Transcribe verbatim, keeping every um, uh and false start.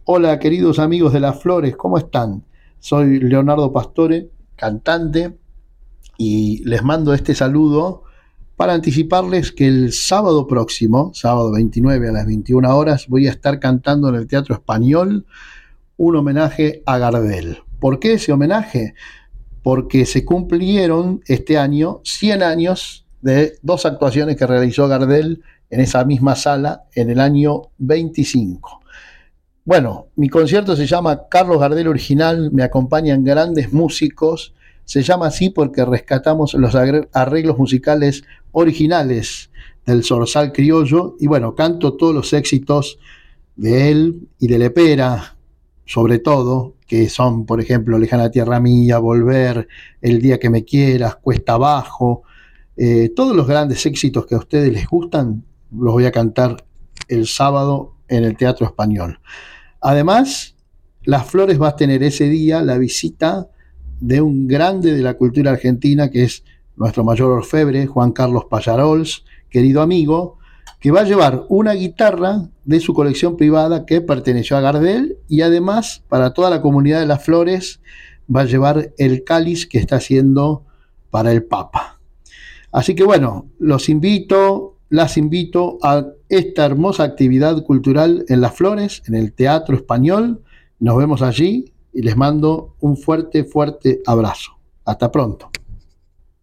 Hola, queridos amigos de Las Flores, ¿cómo están? Soy Leonardo Pastore, cantante, y les mando este saludo para anticiparles que el sábado próximo, sábado veintinueve a las veintiuna horas, voy a estar cantando en el Teatro Español un homenaje a Gardel. ¿Por qué ese homenaje? Porque se cumplieron este año cien años de dos actuaciones que realizó Gardel en esa misma sala en el año veinticinco. Bueno, mi concierto se llama Carlos Gardel Original, me acompañan grandes músicos, se llama así porque rescatamos los arreglos musicales originales del Zorzal criollo y bueno, canto todos los éxitos de él y de Lepera, sobre todo, que son, por ejemplo, Lejana Tierra Mía, Volver, El Día que Me Quieras, Cuesta Abajo, eh, todos los grandes éxitos que a ustedes les gustan, los voy a cantar el sábado en el Teatro Español. Además, Las Flores va a tener ese día la visita de un grande de la cultura argentina, que es nuestro mayor orfebre, Juan Carlos Pallarols, querido amigo, que va a llevar una guitarra de su colección privada que perteneció a Gardel y además, para toda la comunidad de Las Flores, va a llevar el cáliz que está haciendo para el Papa. Así que bueno, los invito, las invito a esta hermosa actividad cultural en Las Flores, en el Teatro Español. Nos vemos allí y les mando un fuerte, fuerte abrazo. Hasta pronto.